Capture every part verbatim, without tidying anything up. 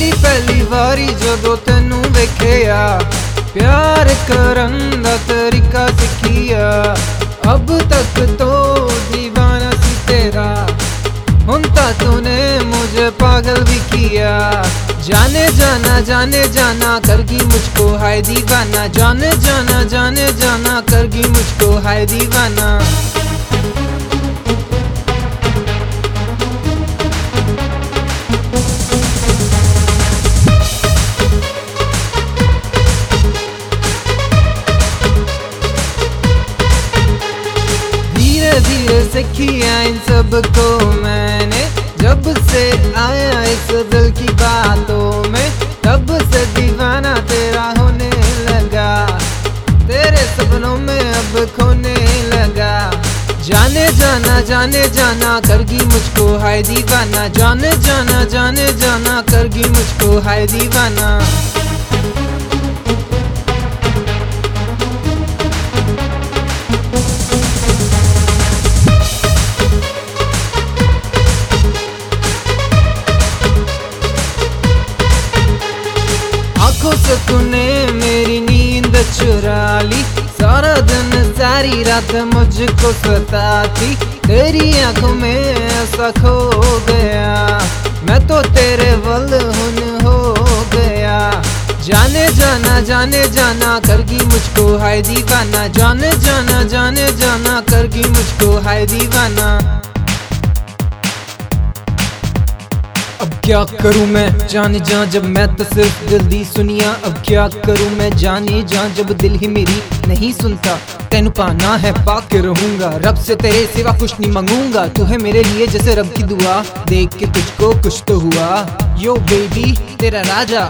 पहली पहली वारी जदों तेनू वेखिया प्यार करन दा तरीका सिखिया। अब तक तो दीवाना सी तेरा, हुन ता तूने मुझे पागल भी किया। जाने जाना जाने जाना करगी मुझको हाय दीवाना, जाने जाना जाने जाना करगी मुझको हाय दीवाना। धीरे धीरे सीखिया इन सब को मैंने, जब से आया इस दिल की बातों में, तब से दीवाना तेरा होने लगा। तेरे सपनों में अब खोने लगा। जाने जाना जाने जाना करगी मुझको हाय दीवाना, जाने जाना जाने जाना करगी मुझको हाय दीवाना। आँखों से तूने मेरी नींद चुरा ली, सारा दिन सारी रात मुझको सताती। तेरी आँखों में ऐसा खो गया, मैं तो तेरे वल्हुन हो गया। जाने जाना जाने जाना करगी मुझको हाय दीवाना, जाने जाना जाने जाना करगी मुझको हाय दीवाना। अब क्या करूं मैं जाने जा जब मैं तो सिर्फ दिल दी सुनिया। अब क्या करूं मैं जाने जा जब दिल ही मेरी नहीं सुनता। तेनू पाना है पाके रहूंगा, रब से तेरे सिवा कुछ नहीं मांगूंगा। तू है मेरे लिए जैसे रब की दुआ, देख के तुझको कुछ तो हुआ। यो बेबी तेरा राजा।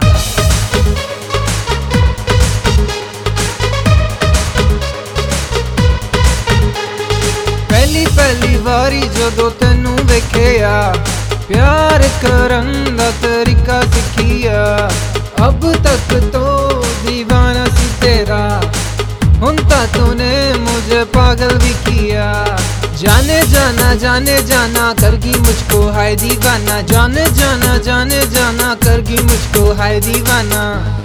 पहली पहली वारी जदों तेनू वेखिया प्यार करन दा तरीका सिखिया। अब तक तो दीवाना सी तेरा, हुन ता तूने मुझे पागल भी किया। जाने जाना जाने जाना करगी मुझको हाय दीवाना, जाने जाना जाने जाना करगी मुझको हाय दीवाना।